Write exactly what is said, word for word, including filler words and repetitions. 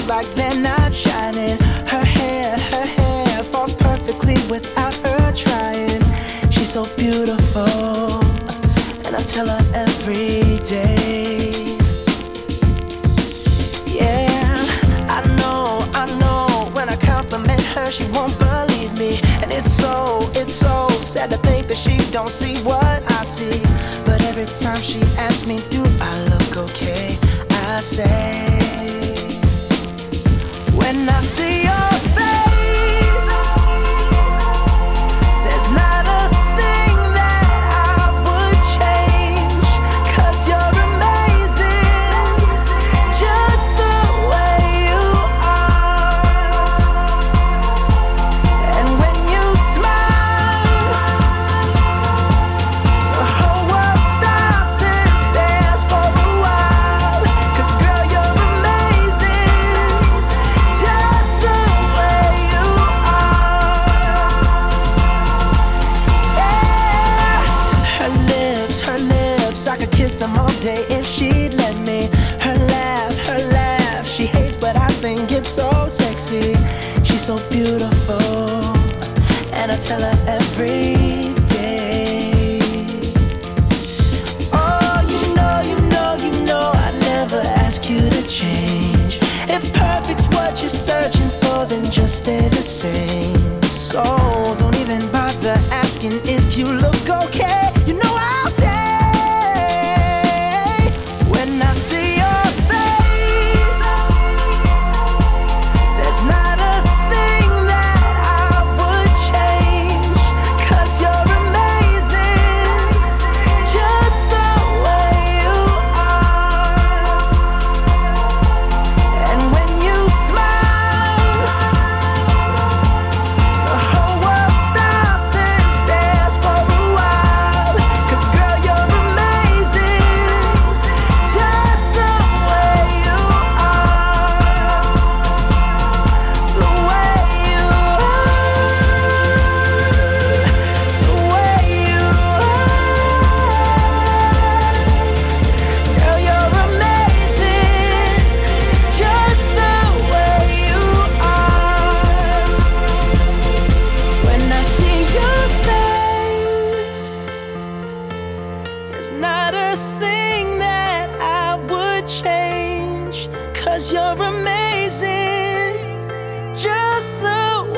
like they're not shining. Her hair, her hair falls perfectly without her trying. She's so beautiful, and I tell her every day. Yeah, I know, I know, when I compliment her, she won't believe me. And it's so, it's so sad to think that she don't see what I see. But every time she asks me, do I look okay, I say, when I see your face, there's not a thing that I would change. 'Cause you're amazing, just the way you are. And when you smile, the whole world stops and stares for a while. 'Cause girl, you're amazing, just the way you are. Yeah. Her lips, her lips, I could kiss them all day if she'd let me. Her laugh, her laugh, she hates but I think it's so sexy. She's so beautiful, and I tell her every day. Oh, you know, you know, you know I never ask you to change. If perfect's what you're searching for, then just stay the same. So don't even bother asking if you look okay. You know I'll say, when I see your face, there's not a thing that I would change. 'Cause you're amazing, just the way you are. And when you smile, the whole world stops and stares for a while. 'Cause girl, you're amazing, just the way you are. The way you are, the way you are. Girl, you're amazing, just the way you are. When I see your face, there's not a thing that I would change. 'Cause you're amazing, just the